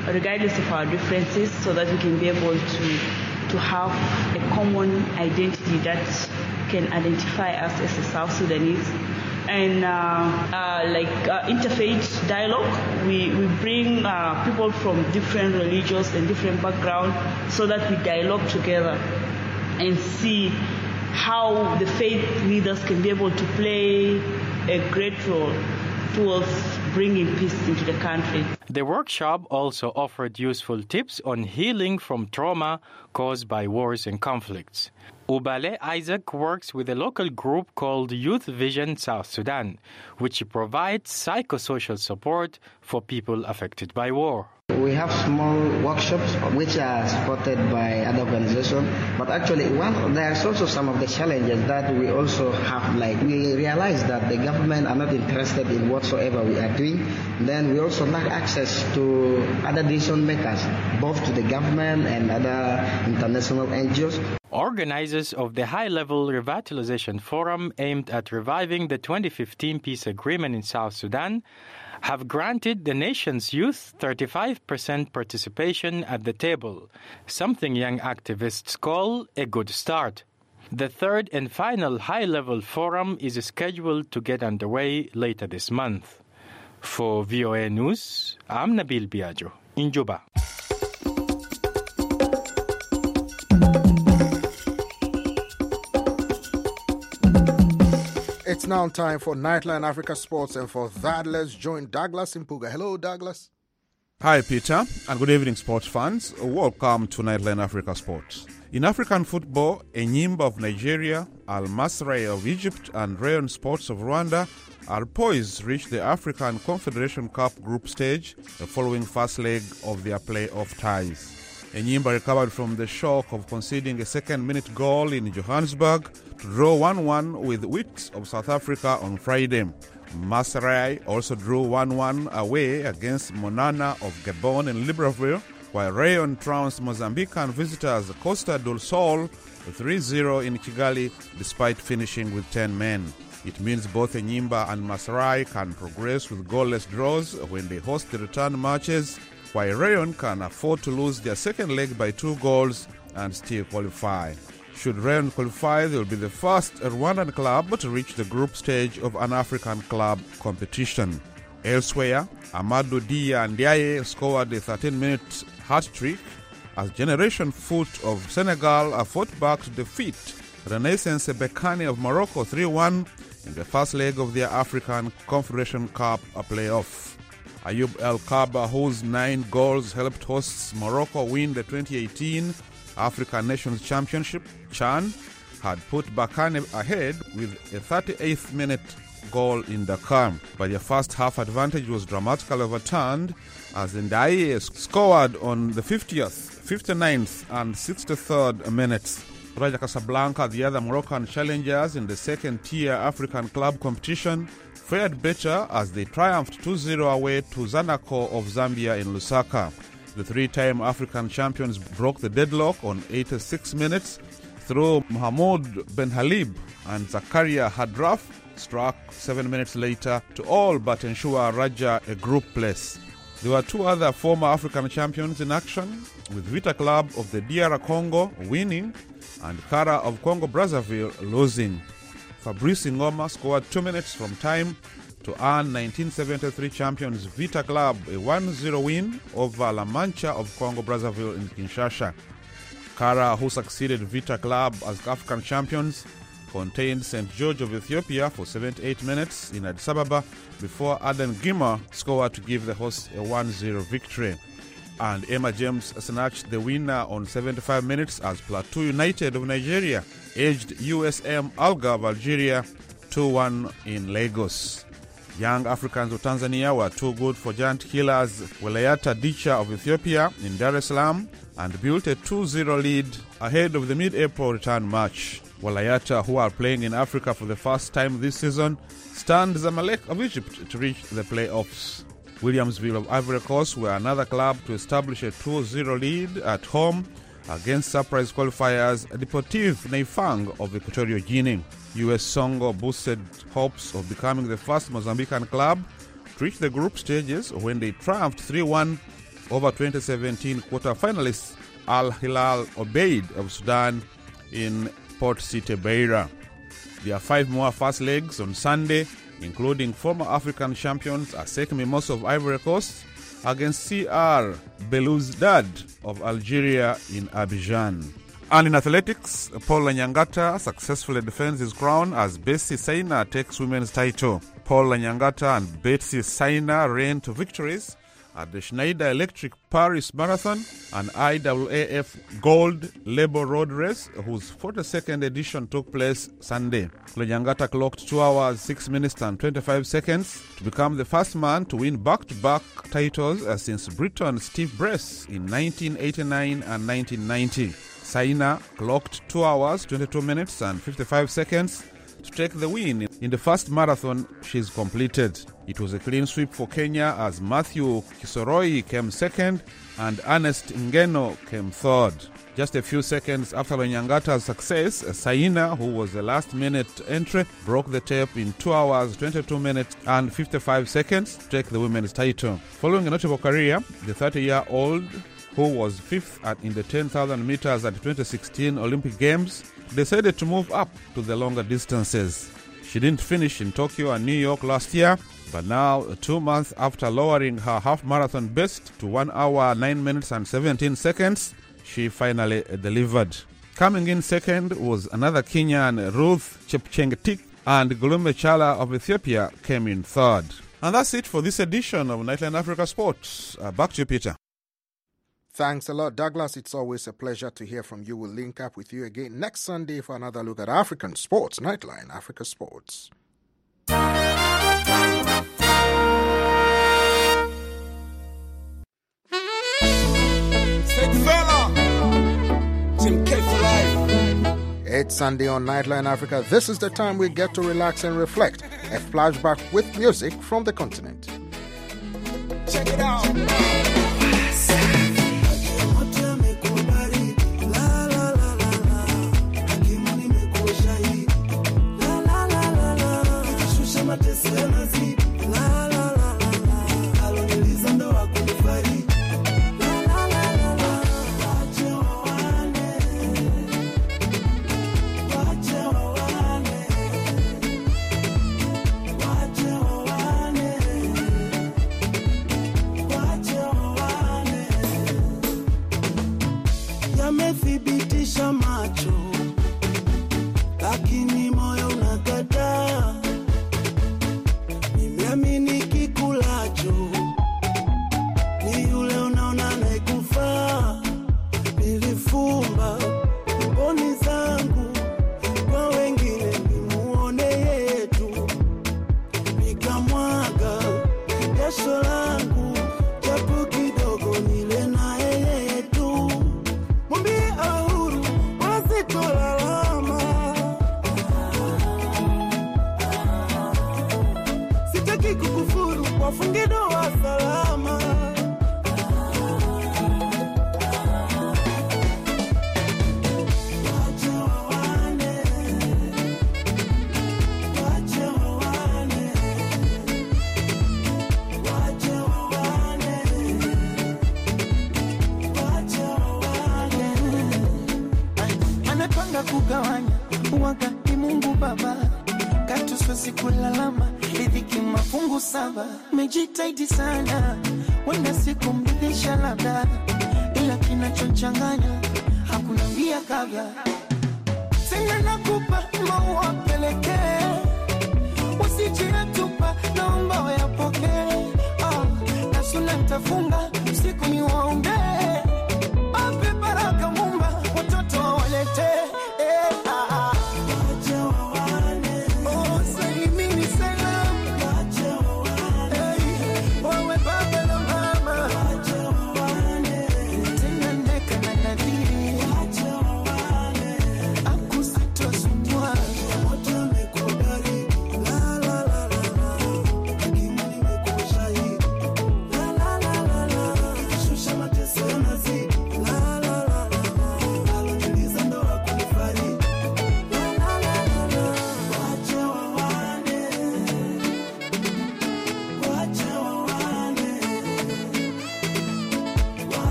regardless of our differences, so that we can be able to to have a common identity that can identify us as a South Sudanese. And uh, uh, like uh, interfaith dialogue, we, we bring uh, people from different religions and different backgrounds so that we dialogue together and see how the faith leaders can be able to play a great role towards bringing peace into the country. The workshop also offered useful tips on healing from trauma caused by wars and conflicts. Ubale Isaac works with a local group called Youth Vision South Sudan, which provides psychosocial support for people affected by war. We have small workshops which are supported by other organizations, but actually one, there's also some of the challenges that we also have. Like we realize that the government are not interested in whatsoever we are doing. Then we also lack access to other decision makers, both to the government and other international N G Os. Organizers of the High-Level Revitalization Forum aimed at reviving the twenty fifteen peace agreement in South Sudan have granted the nation's youth thirty-five percent participation at the table, something young activists call a good start. The third and final high-level forum is scheduled to get underway later this month. For V O A News, I'm Nabil Biagio in Juba. It's now time for Nightline Africa Sports, and for that, let's join Douglas Impuga. Hello, Douglas. Hi, Peter, and good evening, sports fans. Welcome to Nightline Africa Sports. In African football, Enyimba of Nigeria, Al Masry of Egypt, and Rayon Sports of Rwanda are poised to reach the African Confederation Cup group stage, the following first leg of their playoff ties. Enyimba recovered from the shock of conceding a second-minute goal in Johannesburg to draw one one with Wits of South Africa on Friday. Masry also drew one one away against Monana of Gabon in Libreville, while Rayon trounced Mozambican visitors Costa del Sol three zero in Kigali despite finishing with ten men. It means both Enyimba and Masry can progress with goalless draws when they host the return matches, while Rayon can afford to lose their second leg by two goals and still qualify. Should Rayon qualify, they will be the first Rwandan club to reach the group stage of an African club competition. Elsewhere, Amadou Dia Ndiaye scored a thirteen-minute hat-trick as Generation Foot of Senegal fought back to defeat Renaissance Berkane of Morocco three one in the first leg of their African Confederation Cup playoff. Ayub El Kaba, whose nine goals helped hosts Morocco win the twenty eighteen African Nations Championship, CHAN, had put Berkane ahead with a thirty-eighth minute goal in Dakar. But their first half advantage was dramatically overturned as Ndiaye scored on the fiftieth, fifty-ninth and sixty-third minutes. Raja Casablanca, the other Moroccan challengers in the second-tier African club competition, fared better as they triumphed two zero away to Zanaco of Zambia in Lusaka. The three-time African champions broke the deadlock on eighty-six minutes through Mohamed Benhalib, and Zakaria Hadraf struck seven minutes later to all but ensure Raja a group place. There were two other former African champions in action, with Vita Club of the D R Congo winning and Kara of Congo-Brazzaville losing. Fabrice Ngoma scored two minutes from time to earn nineteen seventy-three champions Vita Club a one zero win over La Mancha of Congo-Brazzaville in Kinshasa. Kara, who succeeded Vita Club as African champions, contained Saint George of Ethiopia for seventy-eight minutes in Addis Ababa before Aden Gima scored to give the hosts a one zero victory. And Emma James snatched the winner on seventy-five minutes as Plateau United of Nigeria edged U S M Alga of Algeria two one in Lagos. Young Africans of Tanzania were too good for giant killers Welayata Dicha of Ethiopia in Dar es Salaam and built a two zero lead ahead of the mid-April return match. Welayata, who are playing in Africa for the first time this season, stunned Zamalek of Egypt to reach the playoffs. Williamsville of Ivory Coast were another club to establish a two zero lead at home against surprise qualifiers Deportive Neifang of Equatorial Guinea. U S Songo boosted hopes of becoming the first Mozambican club to reach the group stages when they triumphed three one over twenty seventeen quarter-finalists Al Hilal Obeid of Sudan in Port City, Beira. There are five more first legs on Sunday, including former African champions Asec Mimosas of Ivory Coast against C R Belouizdad of Algeria in Abidjan. And in athletics, Paul Nyangata successfully defends his crown as Betsy Saina takes women's title. Paul Nyangata and Betsy Saina reign to victories at the Schneider Electric Paris Marathon and I W A F Gold Labor Road Race, whose forty-second edition took place Sunday. Nyangata clocked two hours, six minutes and twenty-five seconds to become the first man to win back-to-back titles uh, since Briton Steve Brace in nineteen eighty-nine and nineteen ninety. Saina clocked two hours, twenty-two minutes and fifty-five seconds to take the win in the first marathon she's completed. It was a clean sweep for Kenya as Matthew Kisoroi came second and Ernest Ngeno came third. Just a few seconds after Nyangata's success, Saina, who was a last-minute entry, broke the tape in two hours, twenty-two minutes and fifty-five seconds to take the women's title. Following a notable career, the thirty-year-old, who was fifth at, in the ten thousand meters at the twenty sixteen Olympic Games, decided to move up to the longer distances. She didn't finish in Tokyo and New York last year, but now, two months after lowering her half-marathon best to one hour, nine minutes and seventeen seconds, she finally delivered. Coming in second was another Kenyan, Ruth Chepchengetich, and Gulume Chala of Ethiopia came in third. And that's it for this edition of Nightline Africa Sports. Uh, back to you, Peter. Thanks a lot, Douglas. It's always a pleasure to hear from you. We'll link up with you again next Sunday for another look at African sports. Nightline Africa Sports. It's Sunday on Nightline Africa. This is the time we get to relax and reflect. A flashback with music from the continent. Check it out. Yamethibitisha macho, lakini moyo unakataa. Nimeamini kikulacho ni yule unaona anayekufaa. Nilifumba mboni zangu kwa wengine nimuone yetu, nikamwaga jasho langu japo kidogo nile na yetu. Mwambie ahuru wasitolalama, sitaki kukufuru wafunge ndoa salama. Anapanga kugawanya wakati Mungu Baba katuswezi kulalama riziki mafungu saba. Mejitaidi sana wenda siku mridhisha labda, ila kinachochanganya hakuna mbia kabla. Sina nakupa maua pelekee, usijiatupa naomba wayapokee. Oh, na suna nitafunga usiku ni waombe, ape baraka Mumba watoto walete. Eh, ah, ah. Oh, salimini salam. Hey, wawe baba na mama. Tena neka na nadhiri. Akusitosumwa. La, la, la, la, la. Kimani mekushai. La, la, la, la, la.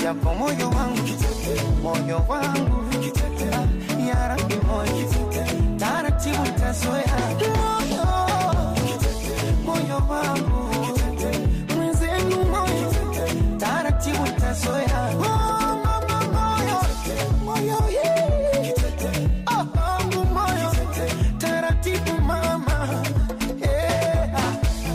japo moyo wangu moyo wangu ah, ya Rabbi moyo taratibu nitazoea moyo moyo wangu mwenzenu moyo taratibu nitazoea oh mama moyo moyo yeah oh wangu moyo taratibu mama yeah.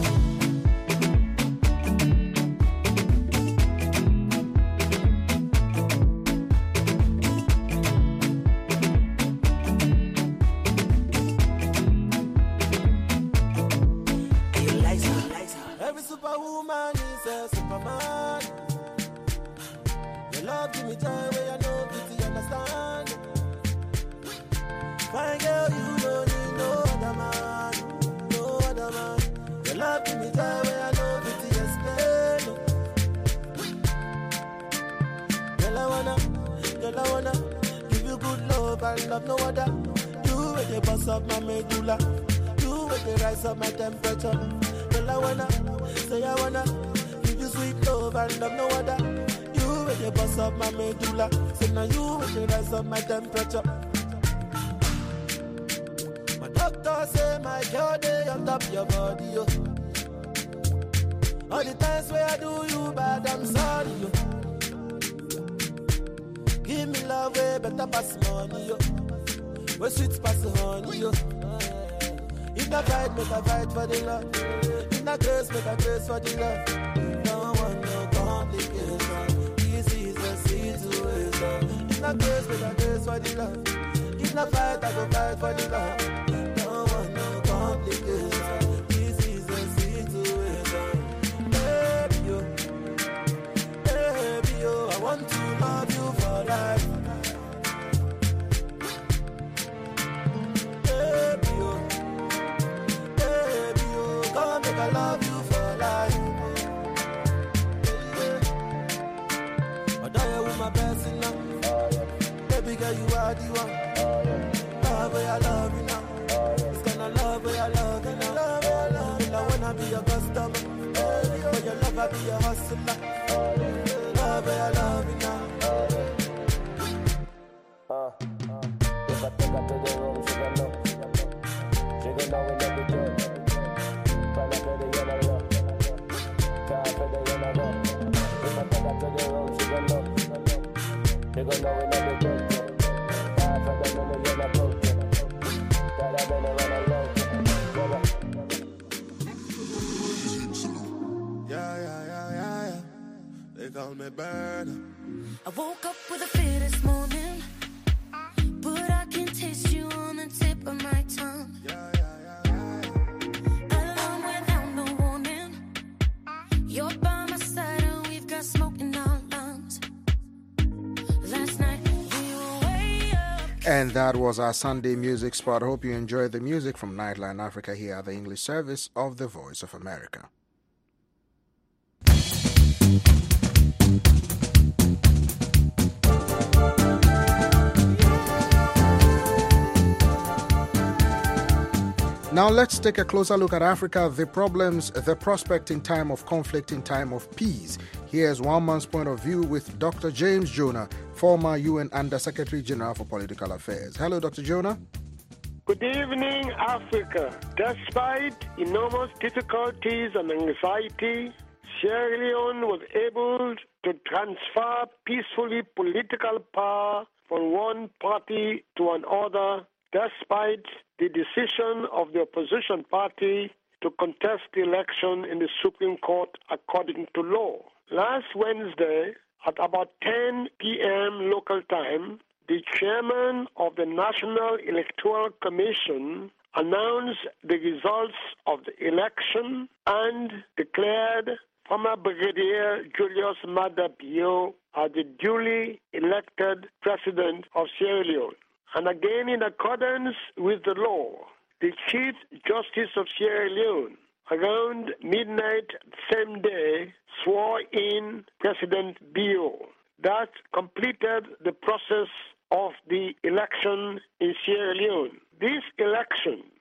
Every superwoman is a superman. Your love give me joy where I know pity understand. Fine girl, you don't need no other man, no other man. Your love give me joy where I know pity explain. Girl, I wanna, girl, I wanna give you good love and love no other. You with the boss of my medulla, you with the rise of my temperature. Girl, I wanna, say I wanna give you sweet love and love no other. You with the boss of my medulla, say now you with the rise of my temperature. My doctor say my girl day on top your body, yo. All the times where I do you bad, I'm sorry, yo. Give me love way better pass money, yo. Where sweet pass honey, yo. If I fight, make I fight for the love. If I grace, make I grace for the love. No one, no complication. This is a situation. If I grace, make I grace for the love. If I fight, I go fight for the love. No one, no complication. This is a situation. Baby, yo. Baby, yo. I want to love you for life. I love you for life. Yeah. I die with my best in love. Baby girl, you are the one. Love where I love you now. It's kind of love where I love you now. Love where I love you now. I wanna be your customer. For your love, I be your hustler. Love where I love you now. Uh, uh. If I take her to the room, she gon' know. She gon' know when every day. Yeah, yeah, yeah, yeah, yeah. They call me Burner. I woke up with a fear this morning, but I can taste you on the tip of my tongue. Yeah, yeah, yeah, yeah. Alone without no warning, you're by my side and we've got smoke in our lungs. Last night we were way up. And that was our Sunday music spot. Hope you enjoyed the music from Nightline Africa here at the English service of the Voice of America. Now let's take a closer look at Africa, the problems, the prospect in time of conflict, in time of peace. Here's one man's point of view with Doctor James Jonah, former U N Under-Secretary General for Political Affairs. Hello, Doctor Jonah. Good evening, Africa. Despite enormous difficulties and anxiety, Sierra Leone was able to transfer peacefully political power from one party to another, despite the decision of the opposition party to contest the election in the Supreme Court according to law. Last Wednesday, at about ten p.m. local time, the chairman of the National Electoral Commission announced the results of the election and declared former Brigadier Julius Maada Bio as the duly elected president of Sierra Leone. And again, in accordance with the law, the Chief Justice of Sierra Leone, around midnight same day, swore in President Bio. That completed the process of the election in Sierra Leone. This election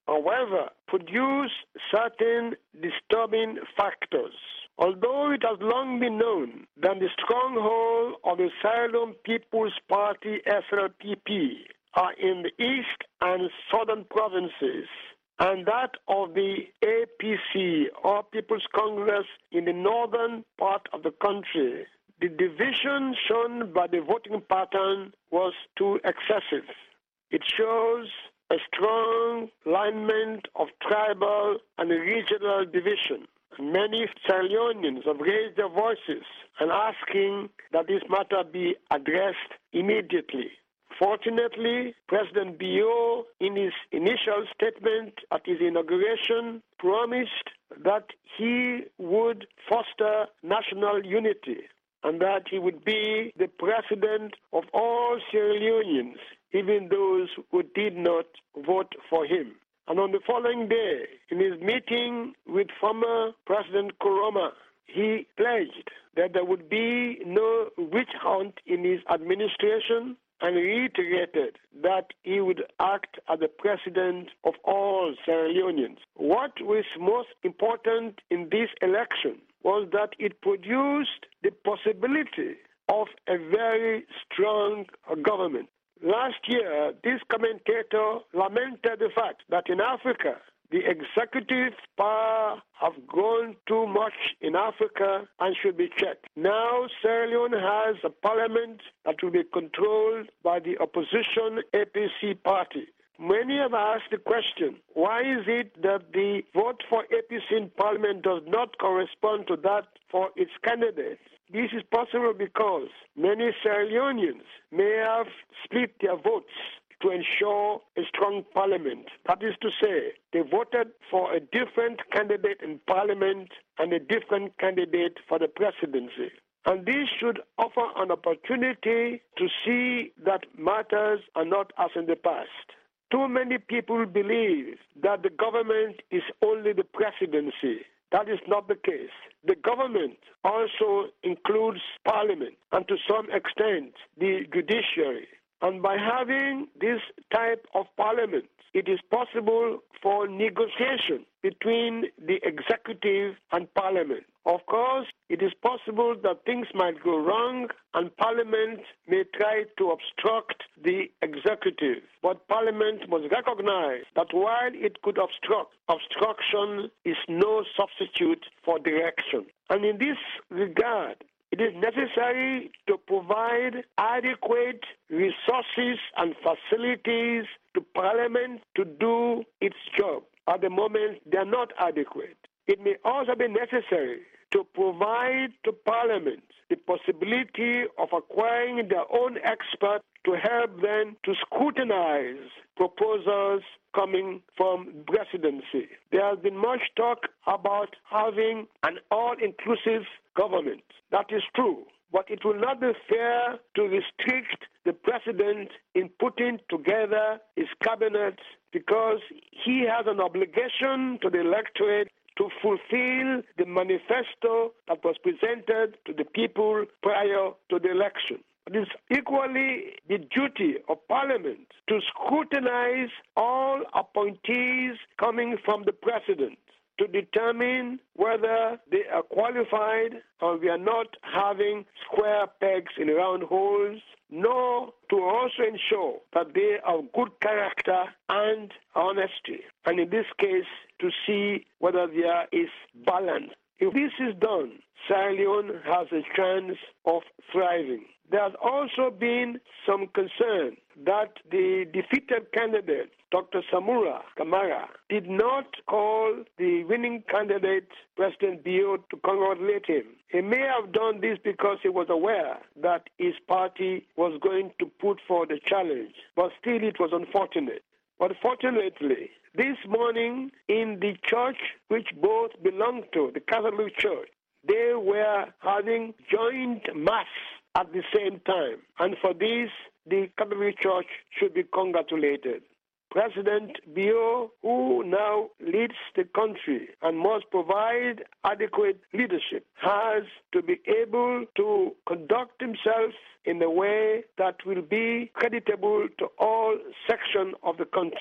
however, produce certain disturbing factors. Although it has long been known that the stronghold of the Sierra Leone People's Party, S L P P, are in the east and southern provinces, and that of the A P C, or People's Congress, in the northern part of the country, the division shown by the voting pattern was too excessive. It shows a strong alignment of tribal and regional division. Many Sierra Leoneans have raised their voices and asking that this matter be addressed immediately. Fortunately, President Bio, in his initial statement at his inauguration, promised that he would foster national unity and that he would be the president of all Sierra Leoneans, even those who did not vote for him. And on the following day, in his meeting with former President Koroma, he pledged that there would be no witch hunt in his administration and reiterated that he would act as the president of all Sierra Leoneans. What was most important in this election was that it produced the possibility of a very strong government. Last year, this commentator lamented the fact that in Africa, the executive power have grown too much in Africa and should be checked. Now, Sierra Leone has a parliament that will be controlled by the opposition A P C party. Many have asked the question, why is it that the vote for A P C in parliament does not correspond to that for its candidates? This is possible because many Sierra Leoneans may have split their votes to ensure a strong parliament. That is to say, they voted for a different candidate in parliament and a different candidate for the presidency. And this should offer an opportunity to see that matters are not as in the past. Too many people believe that the government is only the presidency. That is not the case. The government also includes parliament and to some extent the judiciary. And by having this type of parliament, it is possible for negotiation between the executive and parliament. Of course, it is possible that things might go wrong and parliament may try to obstruct the executive. But parliament must recognize that while it could obstruct, obstruction is no substitute for direction. And in this regard, it is necessary to provide adequate resources and facilities to Parliament to do its job. At the moment, they are not adequate. It may also be necessary to provide to Parliament the possibility of acquiring their own experts to help them to scrutinize proposals coming from presidency. There has been much talk about having an all-inclusive government. That is true, but it will not be fair to restrict the president in putting together his cabinet because he has an obligation to the electorate to fulfill the manifesto that was presented to the people prior to the election. It is equally the duty of Parliament to scrutinize all appointees coming from the President to determine whether they are qualified or we are not having square pegs in round holes, nor to also ensure that they are good character and honesty. And in this case, to see whether there is balance. If this is done, Sierra Leone has a chance of thriving. There has also been some concern that the defeated candidate, Doctor Samura Kamara, did not call the winning candidate, President Bio, to congratulate him. He may have done this because he was aware that his party was going to put forward a challenge, but still it was unfortunate. But fortunately, this morning in the church which both belong to, the Catholic Church, they were having joint mass at the same time. And for this, the Catholic Church should be congratulated. President Bio, who now leads the country and must provide adequate leadership, has to be able to conduct himself in a way that will be creditable to all sections of the country.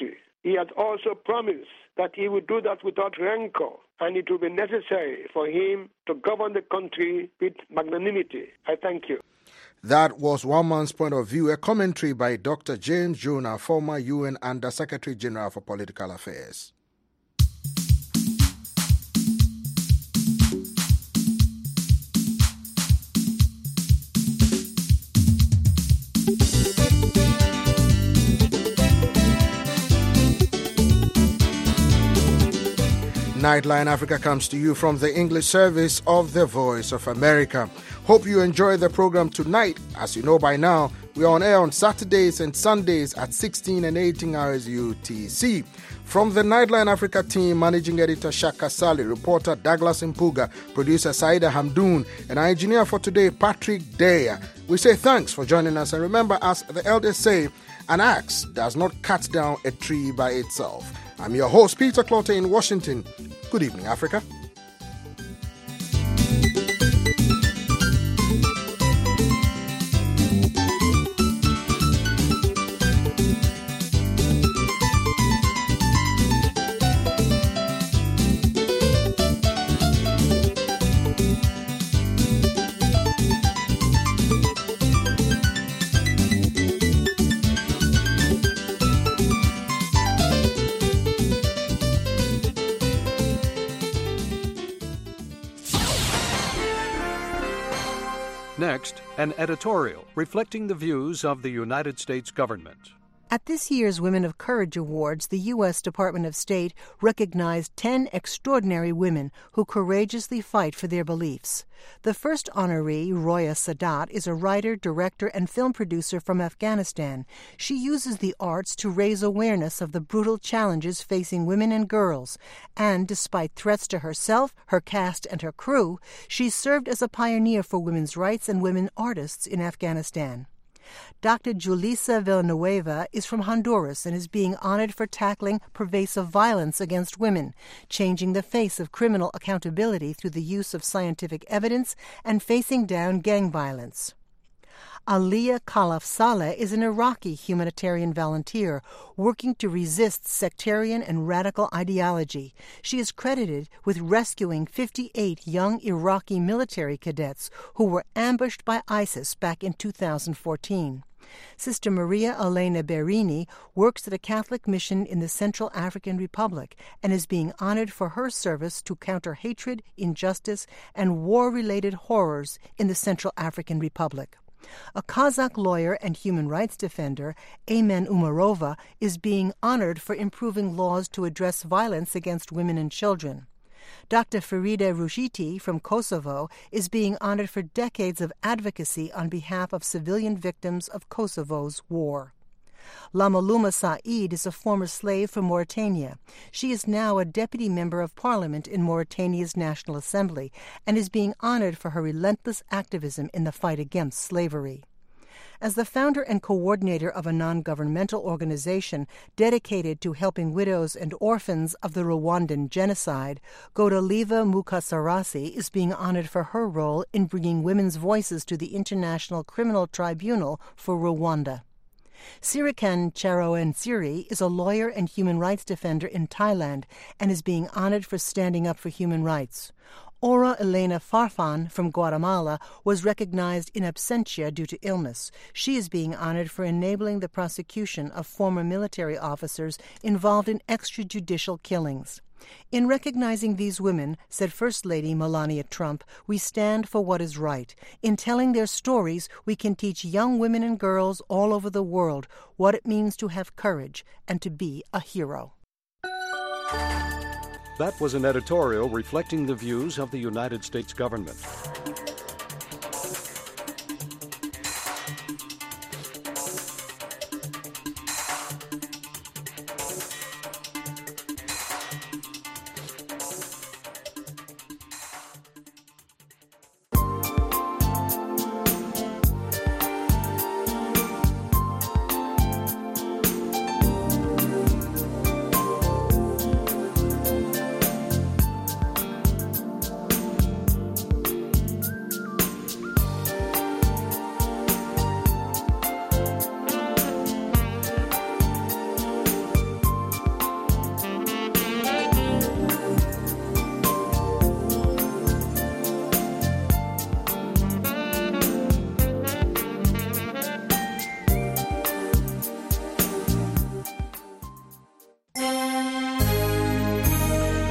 he has also promised that he would do that without rancor, and it will be necessary for him to govern the country with magnanimity. I thank you. That was one man's point of view, a commentary by Doctor James Jonah, former U N Under-Secretary General for Political Affairs. Nightline Africa comes to you from the English service of the Voice of America. Hope you enjoy the program tonight. As you know by now, we are on air on Saturdays and Sundays at sixteen and eighteen hours U T C. From the Nightline Africa team, Managing Editor Shaka Sali, reporter Douglas Mpuga, producer Saida Hamdoun, and our engineer for today, Patrick Daya. We say thanks for joining us, and remember, as the elders say, an axe does not cut down a tree by itself. I'm your host, Peter Clotter in Washington. Good evening, Africa. Next, an editorial reflecting the views of the United States government. At this year's Women of Courage Awards, the U S Department of State recognized ten extraordinary women who courageously fight for their beliefs. The first honoree, Roya Sadat, is a writer, director, and film producer from Afghanistan. She uses the arts to raise awareness of the brutal challenges facing women and girls. And despite threats to herself, her cast, and her crew, she served as a pioneer for women's rights and women artists in Afghanistan. Doctor Julissa Villanueva is from Honduras and is being honored for tackling pervasive violence against women, changing the face of criminal accountability through the use of scientific evidence and facing down gang violence. Aliyah Khalaf Saleh is an Iraqi humanitarian volunteer working to resist sectarian and radical ideology. She is credited with rescuing fifty-eight young Iraqi military cadets who were ambushed by ISIS back in two thousand fourteen. Sister Maria Elena Berini works at a Catholic mission in the Central African Republic and is being honored for her service to counter hatred, injustice, and war-related horrors in the Central African Republic. A Kazakh lawyer and human rights defender, Ayman Umarova, is being honored for improving laws to address violence against women and children. Doctor Farida Rushiti from Kosovo is being honored for decades of advocacy on behalf of civilian victims of Kosovo's war. Lamaluma Said is a former slave from Mauritania. She is now a deputy member of parliament in Mauritania's National Assembly and is being honored for her relentless activism in the fight against slavery. As the founder and coordinator of a non-governmental organization dedicated to helping widows and orphans of the Rwandan genocide, Godaliva Mukasarasi is being honored for her role in bringing women's voices to the International Criminal Tribunal for Rwanda. Sirikan Charoensiri is a lawyer and human rights defender in Thailand and is being honored for standing up for human rights. Ora Elena Farfan from Guatemala was recognized in absentia due to illness. She is being honored for enabling the prosecution of former military officers involved in extrajudicial killings. In recognizing these women, said First Lady Melania Trump, we stand for what is right. In telling their stories, we can teach young women and girls all over the world what it means to have courage and to be a hero. That was an editorial reflecting the views of the United States government.